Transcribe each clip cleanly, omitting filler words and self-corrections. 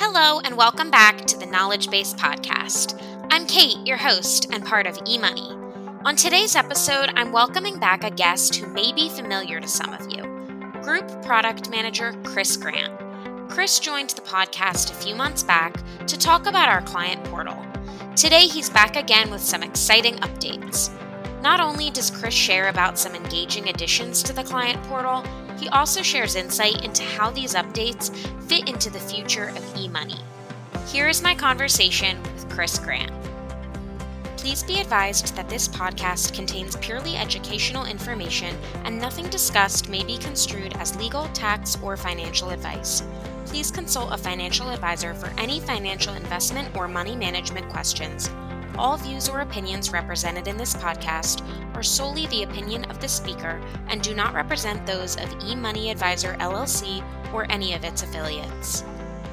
Hello, and welcome back to the Knowledge Base Podcast. I'm Kate, your host and part of eMoney. On today's episode, I'm welcoming back a guest who may be familiar to some of you, Group Product Manager Chris Grant. Chris joined the podcast a few months back to talk about our client portal. Today, he's back again with some exciting updates. Not only does Chris share about some engaging additions to the client portal, he also shares insight into how these updates fit into the future of eMoney. Here is my conversation with Chris Grant. Please be advised that this podcast contains purely educational information and nothing discussed may be construed as legal, tax, or financial advice. Please consult a financial advisor for any financial investment or money management questions. All views or opinions represented in this podcast are solely the opinion of the speaker and do not represent those of eMoney Advisor LLC or any of its affiliates.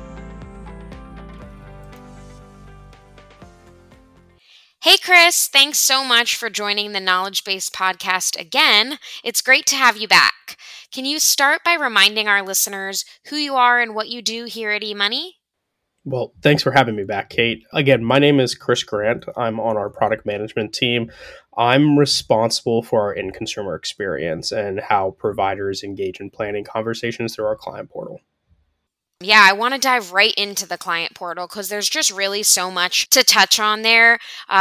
Hey Chris, thanks so much for joining the Knowledge Base Podcast again. It's great to have you back. Can you start by reminding our listeners who you are and what you do here at eMoney? Well, thanks for having me back, Kate. Again, my name is Chris Grant. I'm on our product management team. I'm responsible for our end consumer experience and how providers engage in planning conversations through our client portal. Yeah, I want to dive right into the client portal because there's just really so much to touch on there.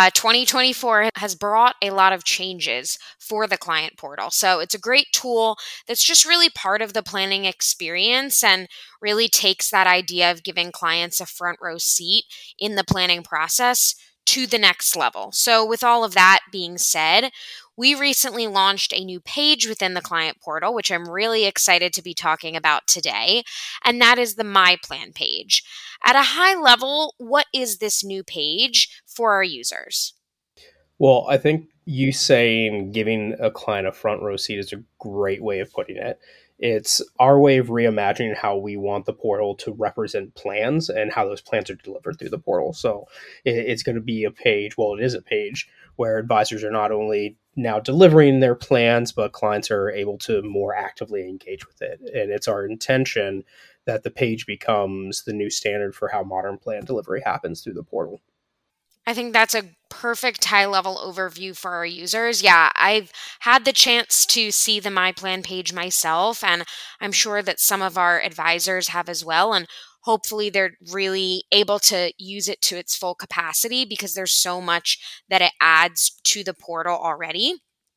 2024 has brought a lot of changes for the client portal. So it's a great tool that's just really part of the planning experience and really takes that idea of giving clients a front row seat in the planning process to the next level. So with all of that being said, we recently launched a new page within the client portal, which I'm really excited to be talking about today, and that is the My Plan page. At a high level, what is this new page for our users? Well, I think you saying giving a client a front row seat is a great way of putting it. It's our way of reimagining how we want the portal to represent plans and how those plans are delivered through the portal. So it's going to be a page, well, it is a page where advisors are not only now delivering their plans, but clients are able to more actively engage with it. And it's our intention that the page becomes the new standard for how modern plan delivery happens through the portal. I think that's a perfect high-level overview for our users. Yeah, I've had the chance to see the My Plan page myself, and I'm sure that some of our advisors have as well. And hopefully they're really able to use it to its full capacity because there's so much that it adds to the portal already.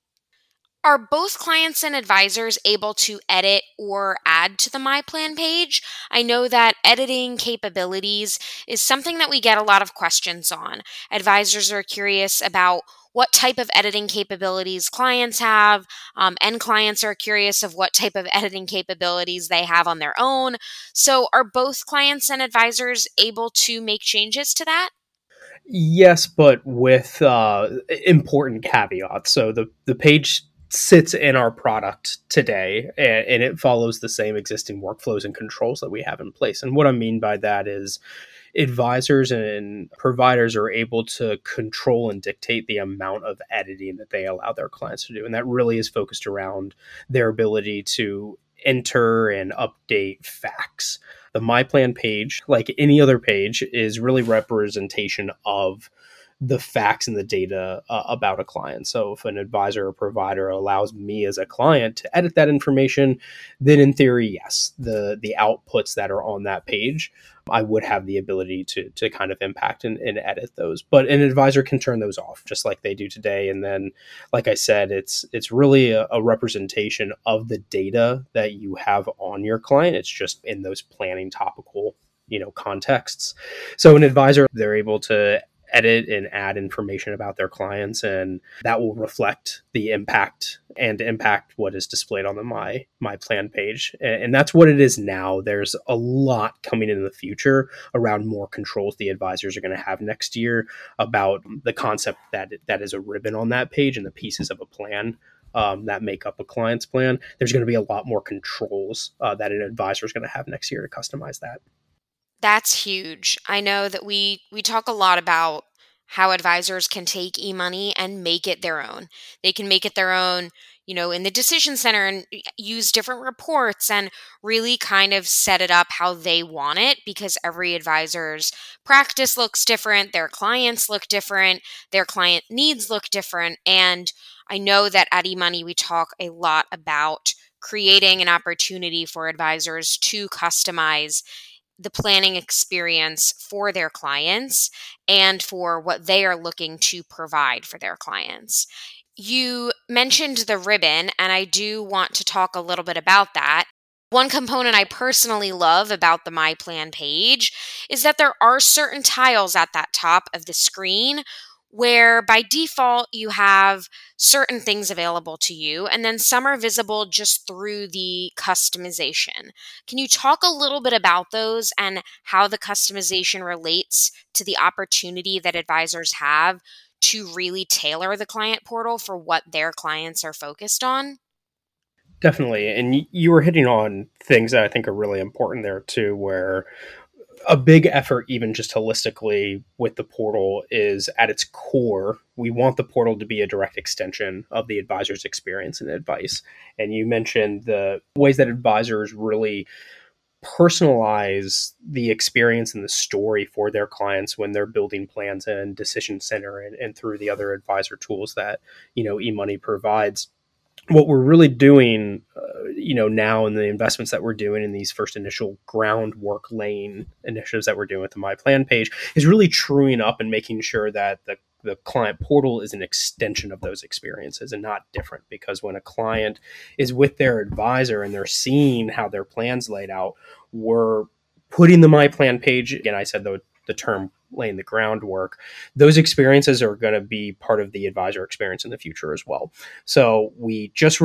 Are both clients and advisors able to edit or add to the My Plan page? I know that editing capabilities is something that we get a lot of questions on. Advisors are curious about what type of editing capabilities clients have, and clients are curious of what type of editing capabilities they have on their own. So, are both clients and advisors able to make changes to that? Yes, but with important caveats. So the page sits in our product today, and it follows the same existing workflows and controls that we have in place. And what I mean by that is advisors and providers are able to control and dictate the amount of editing that they allow their clients to do. And that really is focused around their ability to enter and update facts. The My Plan page, like any other page, is really representation of the facts and the data about a client. So if an advisor or provider allows me as a client to edit that information, then in theory, yes, the outputs that are on that page, I would have the ability to kind of impact and edit those. But an advisor can turn those off just like they do today. And then, like I said, it's really a representation of the data that you have on your client. It's just in those planning topical contexts. So an advisor, they're able to edit and add information about their clients, and that will reflect the impact what is displayed on the my plan page. And that's what it is now. There's a lot coming in the future around more controls the advisors are going to have next year about the concept that is a ribbon on that page and the pieces of a plan that make up a client's plan. There's going to be a lot more controls that an advisor is going to have next year to customize that. That's huge. I know that we talk a lot about how advisors can take eMoney and make it their own. They can make it their own, in the decision center and use different reports and really kind of set it up how they want it, because every advisor's practice looks different, their clients look different, their client needs look different. And I know that at eMoney, we talk a lot about creating an opportunity for advisors to customize the planning experience for their clients and for what they are looking to provide for their clients. You mentioned the ribbon, and I do want to talk a little bit about that. One component I personally love about the My Plan page is that there are certain tiles at that top of the screen where by default you have certain things available to you, and then some are visible just through the customization. Can you talk a little bit about those and how the customization relates to the opportunity that advisors have to really tailor the client portal for what their clients are focused on? Definitely. And you were hitting on things that I think are really important there too, where a big effort, even just holistically with the portal, is at its core, we want the portal to be a direct extension of the advisor's experience and advice. And you mentioned the ways that advisors really personalize the experience and the story for their clients when they're building plans in Decision Center and through the other advisor tools that, eMoney provides. What we're really doing, now in the investments that we're doing in these first initial groundwork laying initiatives that we're doing with the My Plan page is really truing up and making sure that the client portal is an extension of those experiences and not different. Because when a client is with their advisor and they're seeing how their plan's laid out, we're putting the My Plan page, again, I said the term laying the groundwork, those experiences are going to be part of the advisor experience in the future as well. So we just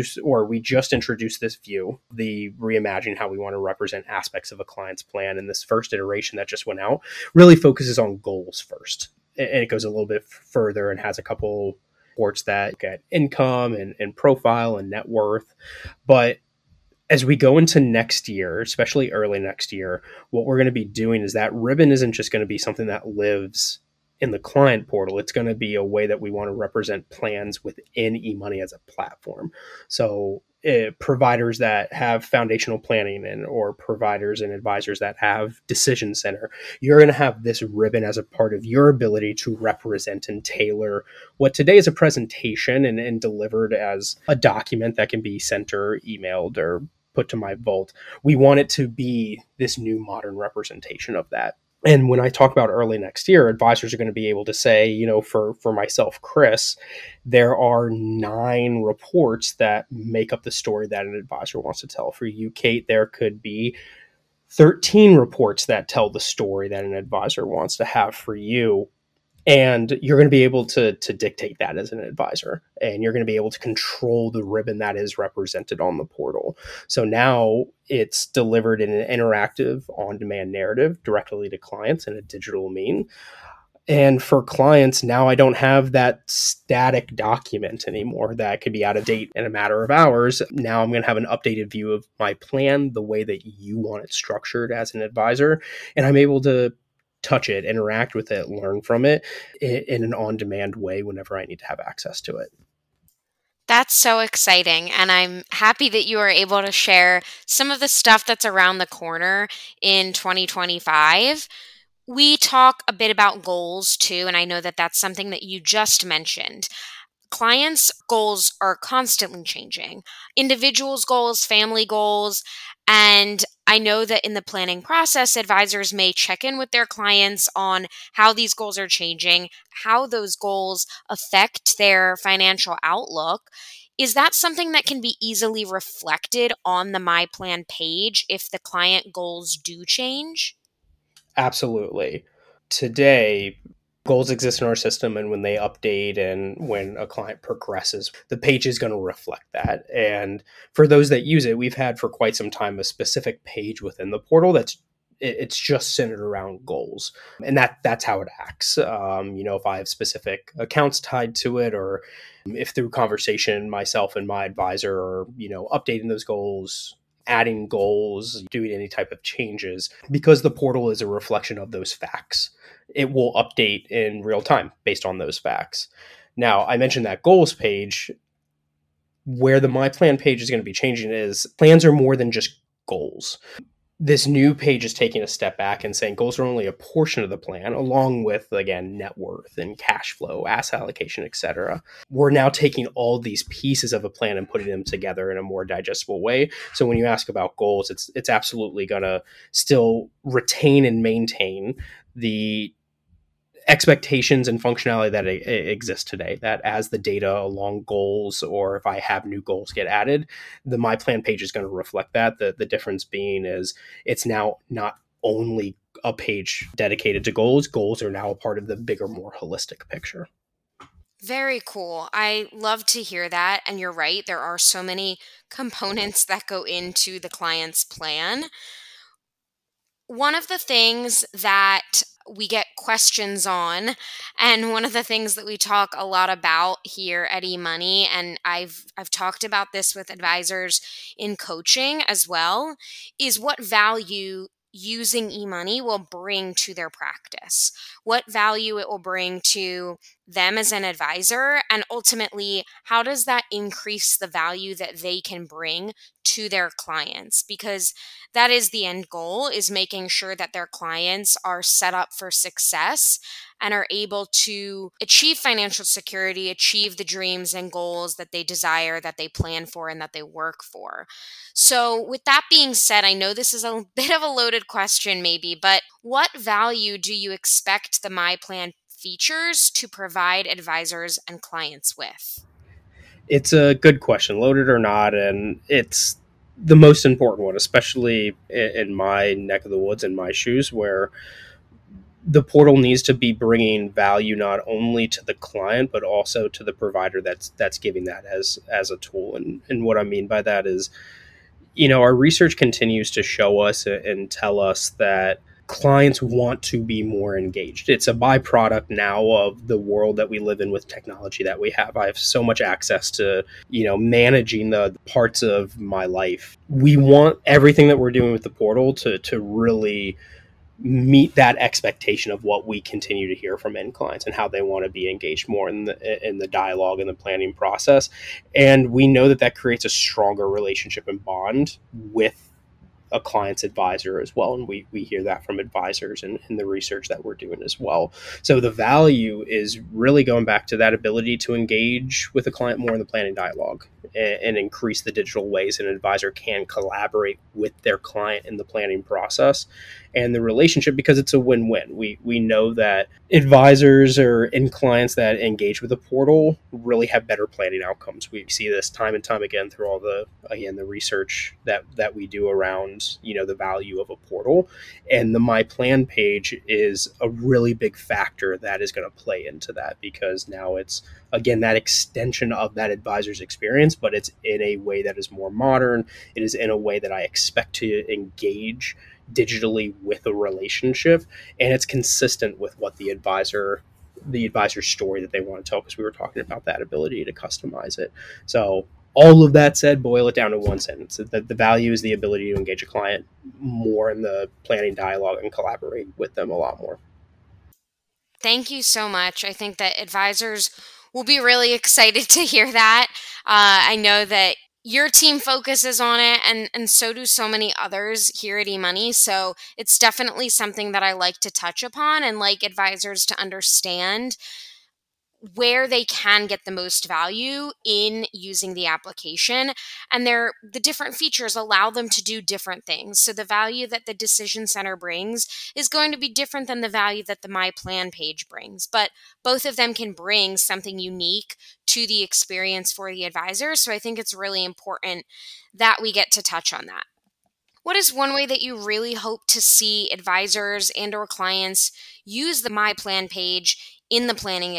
introduced this view, the reimagine how we want to represent aspects of a client's plan. And this first iteration that just went out really focuses on goals first. And it goes a little bit further and has a couple reports that look at income and profile and net worth. But as we go into next year, especially early next year, what we're going to be doing is that ribbon isn't just going to be something that lives in the client portal. It's going to be a way that we want to represent plans within eMoney as a platform. So providers that have foundational planning or providers and advisors that have Decision Center, you're going to have this ribbon as a part of your ability to represent and tailor what today is a presentation and delivered as a document that can be sent or emailed or put to my vault. We want it to be this new modern representation of that. And when I talk about early next year, advisors are going to be able to say, for myself, Chris, there are 9 reports that make up the story that an advisor wants to tell. For you, Kate, there could be 13 reports that tell the story that an advisor wants to have for you. And you're going to be able to dictate that as an advisor, and you're going to be able to control the ribbon that is represented on the portal. So now it's delivered in an interactive, on-demand narrative directly to clients in a digital mean. And for clients, now I don't have that static document anymore that could be out of date in a matter of hours. Now I'm going to have an updated view of my plan, the way that you want it structured as an advisor, and I'm able to touch it, interact with it, learn from it in an on-demand way whenever I need to have access to it. That's so exciting. And I'm happy that you are able to share some of the stuff that's around the corner in 2025. We talk a bit about goals too, and I know that that's something that you just mentioned. Clients' goals are constantly changing. Individuals' goals, family goals, and I know that in the planning process, advisors may check in with their clients on how these goals are changing, how those goals affect their financial outlook. Is that something that can be easily reflected on the My Plan page if the client goals do change? Absolutely. Today, goals exist in our system, and when they update and when a client progresses, the page is going to reflect that. And for those that use it, we've had for quite some time a specific page within the portal it's just centered around goals, and that's how it acts. If I have specific accounts tied to it, or if through conversation myself and my advisor are updating those goals, adding goals, doing any type of changes, because the portal is a reflection of those facts. It will update in real time based on those facts. Now, I mentioned that goals page. Where the My Plan page is going to be changing is plans are more than just goals. This new page is taking a step back and saying goals are only a portion of the plan, along with, again, net worth and cash flow, asset allocation, etc. We're now taking all these pieces of a plan and putting them together in a more digestible way. So when you ask about goals, it's absolutely going to still retain and maintain the expectations and functionality that exists today, that as the data along goals, or if I have new goals get added, the My Plan page is going to reflect that. The difference being is it's now not only a page dedicated to goals are now a part of the bigger, more holistic picture. Very cool. I love to hear that. And you're right, there are so many components that go into the client's plan. One of the things that we get questions on, and one of the things that we talk a lot about here at eMoney, and I've talked about this with advisors in coaching as well, is what value using eMoney will bring to their practice. What value it will bring to them as an advisor, and ultimately, how does that increase the value that they can bring to their clients? Because that is the end goal, is making sure that their clients are set up for success and are able to achieve financial security, achieve the dreams and goals that they desire, that they plan for, and that they work for. So with that being said, I know this is a bit of a loaded question maybe, but what value do you expect the My Plan features to provide advisors and clients with? It's a good question, loaded or not, and it's the most important one, especially in my neck of the woods, in my shoes, where the portal needs to be bringing value not only to the client but also to the provider that's giving that as a tool. And what I mean by that is, our research continues to show us and tell us that clients want to be more engaged. It's a byproduct now of the world that we live in with technology that we have. I have so much access to, managing the parts of my life. We want everything that we're doing with the portal to really meet that expectation of what we continue to hear from end clients and how they want to be engaged more in the dialogue and the planning process. And we know that creates a stronger relationship and bond with a client's advisor as well. And we hear that from advisors and in the research that we're doing as well. So the value is really going back to that ability to engage with a client more in the planning dialogue and increase the digital ways an advisor can collaborate with their client in the planning process and the relationship, because it's a win-win. We know that advisors or in clients that engage with the portal really have better planning outcomes. We see this time and time again through all the research that we do around the value of a portal, and the My Plan page is a really big factor that is going to play into that, because now it's again that extension of that advisor's experience, but it's in a way that is more modern. It is in a way that I expect to engage digitally with a relationship, and it's consistent with what the advisor's story that they want to tell, because we were talking about that ability to customize it. So all of that said, boil it down to one sentence: that the value is the ability to engage a client more in the planning dialogue and collaborate with them a lot more. Thank you so much. I think that advisors will be really excited to hear that. I know that your team focuses on it, and so do so many others here at eMoney. So it's definitely something that I like to touch upon and like advisors to understand where they can get the most value in using the application, and the different features allow them to do different things. So the value that the decision center brings is going to be different than the value that the My Plan page brings, but both of them can bring something unique to the experience for the advisor. So I think it's really important that we get to touch on that. What is one way that you really hope to see advisors and or clients use the My Plan page in the planning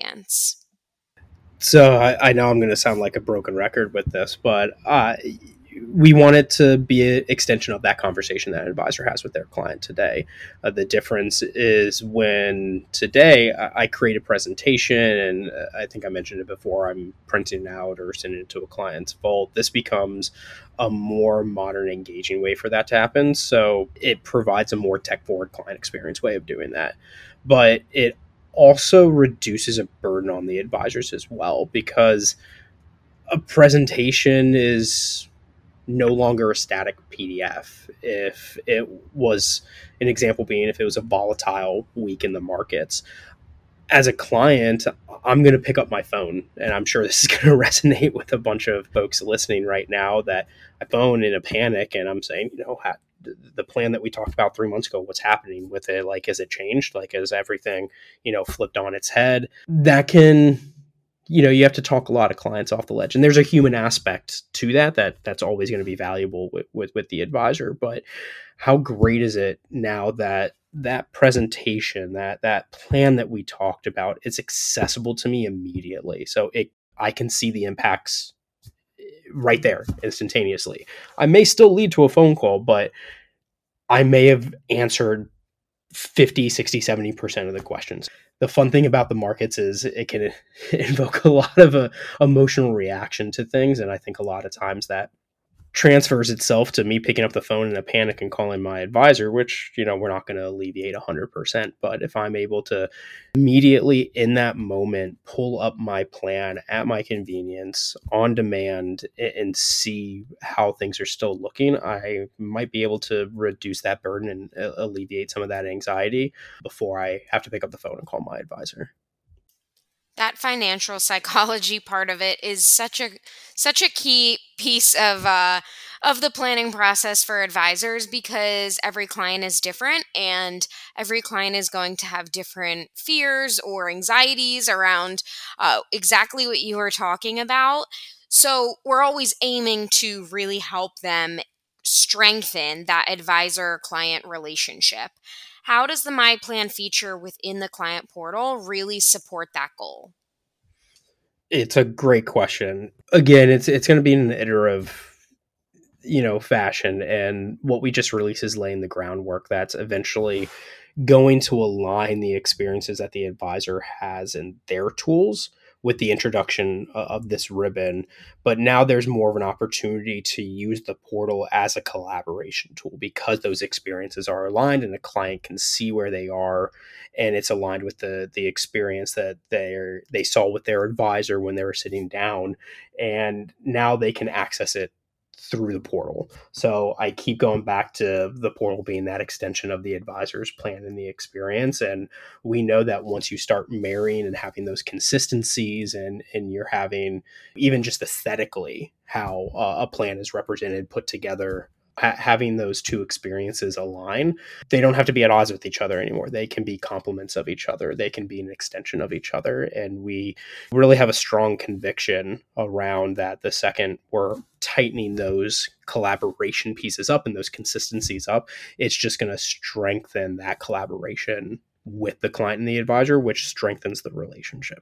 experience? So I know I'm going to sound like a broken record with this, but we want it to be an extension of that conversation that an advisor has with their client today. The difference is when today I create a presentation, and I think I mentioned it before, I'm printing out or sending it to a client's vault. This becomes a more modern, engaging way for that to happen. So it provides a more tech-forward client experience way of doing that. But it also reduces a burden on the advisors as well, because a presentation is no longer a static PDF. If it was, an example being, if it was a volatile week in the markets, as a client, I'm going to pick up my phone, and I'm sure this is going to resonate with a bunch of folks listening right now, that I phone in a panic and I'm saying, the plan that we talked about 3 months ago, what's happening with it? Like, has it changed? Like, has everything, flipped on its head? That can, you have to talk a lot of clients off the ledge, and there's a human aspect to that's always going to be valuable with the advisor. But how great is it now that presentation, that plan that we talked about, is accessible to me immediately? So I can see the impacts right there instantaneously. I may still lead to a phone call, but I may have answered 50, 60, 70% of the questions. The fun thing about the markets is it can invoke a lot of emotional reaction to things. And I think a lot of times that transfers itself to me picking up the phone in a panic and calling my advisor, which, we're not going to alleviate 100%. But if I'm able to immediately in that moment pull up my plan at my convenience on demand and see how things are still looking, I might be able to reduce that burden and alleviate some of that anxiety before I have to pick up the phone and call my advisor. That financial psychology part of it is such a key piece of the planning process for advisors, because every client is different and every client is going to have different fears or anxieties around exactly what you were talking about. So we're always aiming to really help them strengthen that advisor client relationship. How does the My Plan feature within the client portal really support that goal? It's a great question. Again, it's going to be an iterative, fashion, and what we just released is laying the groundwork that's eventually going to align the experiences that the advisor has in their tools with the introduction of this ribbon. But now there's more of an opportunity to use the portal as a collaboration tool, because those experiences are aligned and a client can see where they are, and it's aligned with the experience that they saw with their advisor when they were sitting down, and now they can access it through the portal. So I keep going back to the portal being that extension of the advisor's plan and the experience. And we know that once you start marrying and having those consistencies, and you're having even just aesthetically how a plan is represented, put together, having those two experiences align, they don't have to be at odds with each other anymore. They can be complements of each other. They can be an extension of each other. And we really have a strong conviction around that. The second we're tightening those collaboration pieces up and those consistencies up, it's just going to strengthen that collaboration with the client and the advisor, which strengthens the relationship.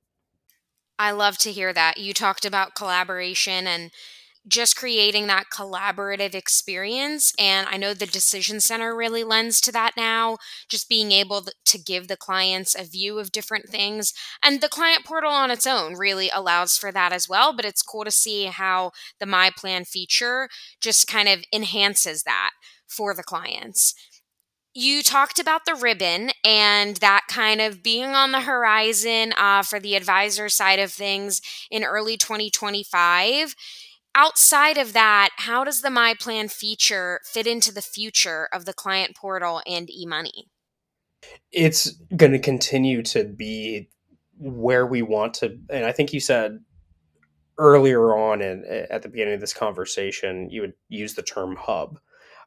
I love to hear that. You talked about collaboration and just creating that collaborative experience. And I know the Decision Center really lends to that now, just being able to give the clients a view of different things. And the client portal on its own really allows for that as well. But it's cool to see how the My Plan feature just kind of enhances that for the clients. You talked about the ribbon and that kind of being on the horizon for the advisor side of things in early 2025. Outside of that, how does the My Plan feature fit into the future of the client portal and eMoney? It's going to continue to be where we want to. And I think you said earlier on at the beginning of this conversation, you would use the term hub.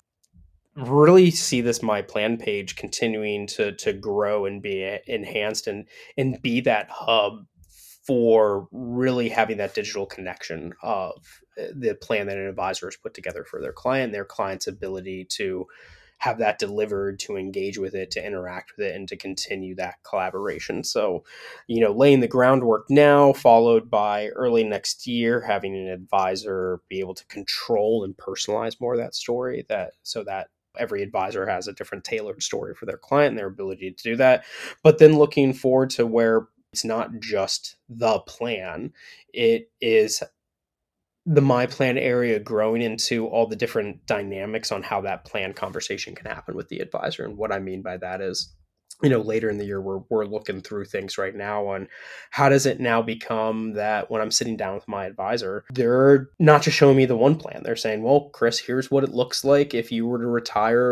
Really see this My Plan page continuing to grow and be enhanced, and be that hub for really having that digital connection of the plan that an advisor has put together for their client, their client's ability to have that delivered, to engage with it, to interact with it, and to continue that collaboration. So, laying the groundwork now, followed by early next year, having an advisor be able to control and personalize more of that story, so that every advisor has a different tailored story for their client and their ability to do that. But then looking forward to where it's not just the plan, it is the My Plan area growing into all the different dynamics on how that plan conversation can happen with the advisor. And what I mean by that is, later in the year, we're looking through things right now on how does it now become that when I'm sitting down with my advisor, they're not just showing me the one plan. They're saying, well, Chris, here's what it looks like if you were to retire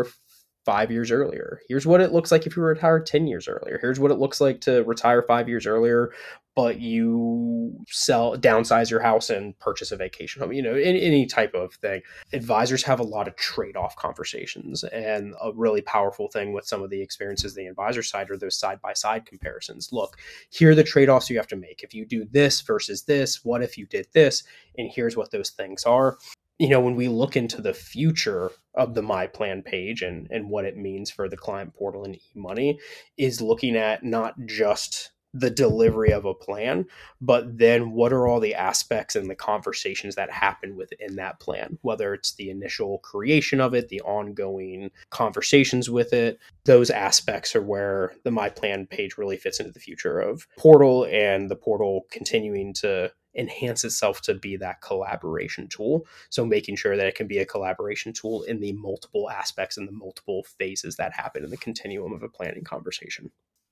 5 years earlier. Here's what it looks like if you were retired 10 years earlier. Here's what it looks like to retire 5 years earlier, but you downsize your house and purchase a vacation home, any type of thing. Advisors have a lot of trade-off conversations, and a really powerful thing with some of the experiences on the advisor side are those side-by-side comparisons. Look, here are the trade-offs you have to make. If you do this versus this, what if you did this? And here's what those things are. When we look into the future of the My Plan page and what it means for the client portal and eMoney, is looking at not just the delivery of a plan, but then what are all the aspects and the conversations that happen within that plan, whether it's the initial creation of it, the ongoing conversations with it. Those aspects are where the My Plan page really fits into the future of portal, and the portal continuing to enhance itself to be that collaboration tool. So making sure that it can be a collaboration tool in the multiple aspects and the multiple phases that happen in the continuum of a planning conversation.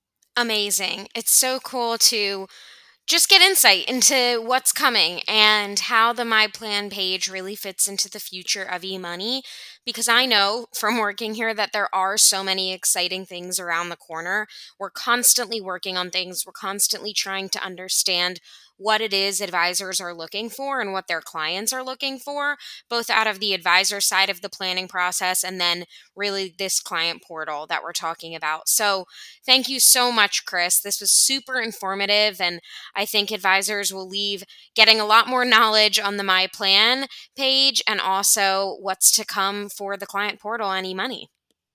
Amazing. It's so cool to just get insight into what's coming and how the My Plan page really fits into the future of eMoney, because I know from working here that there are so many exciting things around the corner. We're constantly working on things. We're constantly trying to understand what it is advisors are looking for and what their clients are looking for, both out of the advisor side of the planning process and then really this client portal that we're talking about. So thank you so much, Chris. This was super informative, and I think advisors will leave getting a lot more knowledge on the My Plan page and also what's to come for the client portal and eMoney.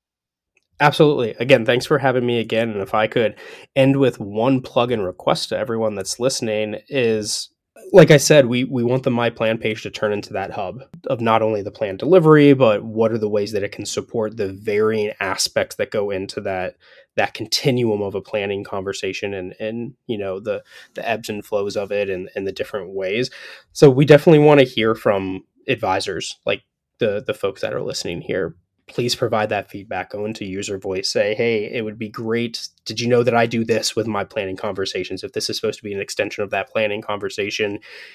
Absolutely. Again, thanks for having me again. And if I could end with one plug and request to everyone that's listening is, like I said, we want the My Plan page to turn into that hub of not only the plan delivery, but what are the ways that it can support the varying aspects that go into that continuum of a planning conversation and the ebbs and flows of it and the different ways. So we definitely want to hear from advisors, like the folks that are listening here. Please provide that feedback. Go into user voice. Say, hey, it would be great. Did you know that I do this with my planning conversations? If this is supposed to be an extension of that planning conversation,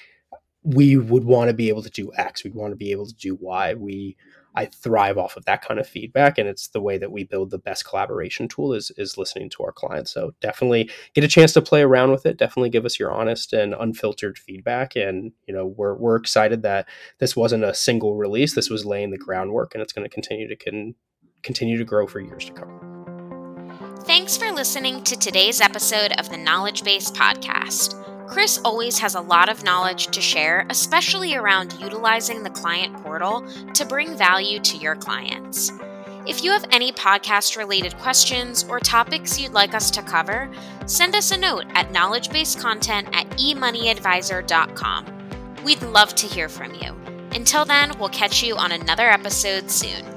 we would want to be able to do X. We'd want to be able to do Y. I thrive off of that kind of feedback, and it's the way that we build the best collaboration tool is listening to our clients. So definitely get a chance to play around with it. Definitely give us your honest and unfiltered feedback. And we're excited that this wasn't a single release. This was laying the groundwork, and it's going to continue to grow for years to come. Thanks for listening to today's episode of the Knowledge Base Podcast. Chris always has a lot of knowledge to share, especially around utilizing the client portal to bring value to your clients. If you have any podcast-related questions or topics you'd like us to cover, send us a note at knowledgebasecontent@emoneyadvisor.com. We'd love to hear from you. Until then, we'll catch you on another episode soon.